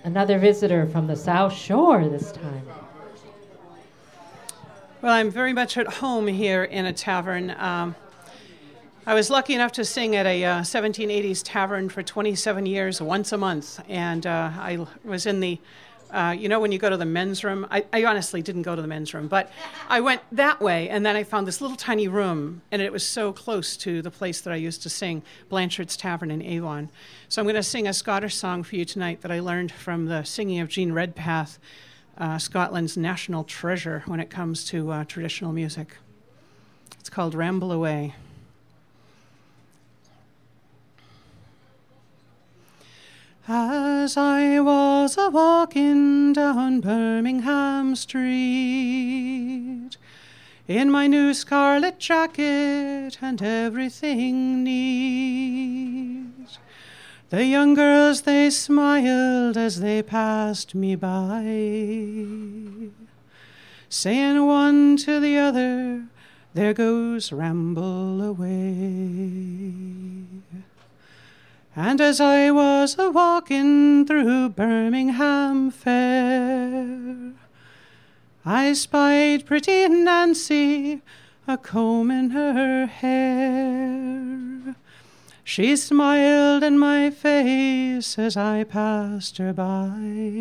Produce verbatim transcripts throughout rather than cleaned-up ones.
another visitor from the South Shore this time. Well, I'm very much at home here in a tavern. Um, I was lucky enough to sing at a uh, seventeen eighties tavern for twenty-seven years, once a month. And uh, I was in the, uh, you know, when you go to the men's room, I, I honestly didn't go to the men's room, but I went that way, and then I found this little tiny room, and it was so close to the place that I used to sing, Blanchard's Tavern in Avon. So I'm going to sing a Scottish song for you tonight that I learned from the singing of Jean Redpath, uh, Scotland's national treasure when it comes to uh, traditional music. It's called Ramble Away. As I was a-walking down Birmingham Street, in my new scarlet jacket and everything neat, the young girls, they smiled as they passed me by, saying one to the other, there goes Ramble Away. And as I was a-walking through Birmingham Fair, I spied pretty Nancy a-combing her hair. She smiled in my face as I passed her by.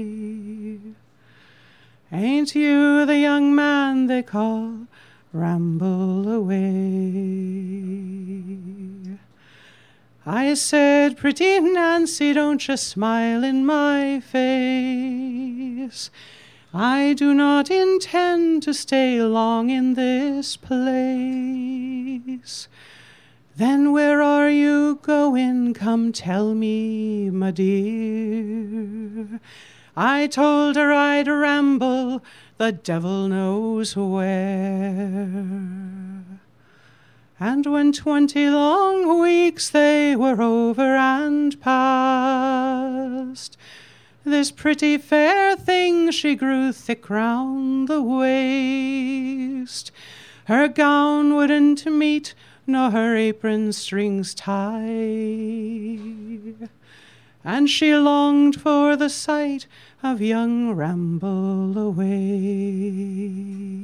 Ain't you the young man they call Ramble Away? I said, pretty Nancy, don't you smile in my face. I do not intend to stay long in this place. Then where are you going? Come tell me, my dear. I told her I'd ramble, the devil knows where. And when twenty long weeks they were over and past, this pretty fair thing, she grew thick round the waist. Her gown wouldn't meet, nor her apron strings tie, and she longed for the sight of young Ramble Away.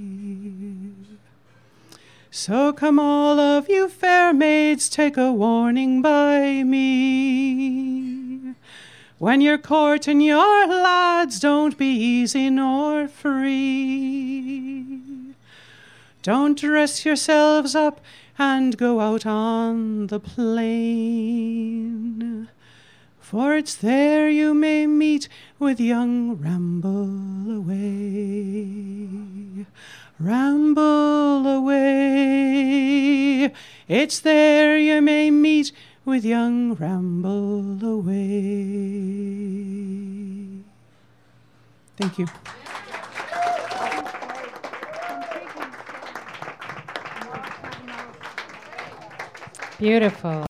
So come all of you fair maids, take a warning by me. When you're courting your lads, don't be easy nor free. Don't dress yourselves up and go out on the plain, for it's there you may meet with young Ramble Away. Ramble away, it's there you may meet with young Ramble Away. Thank you. Beautiful.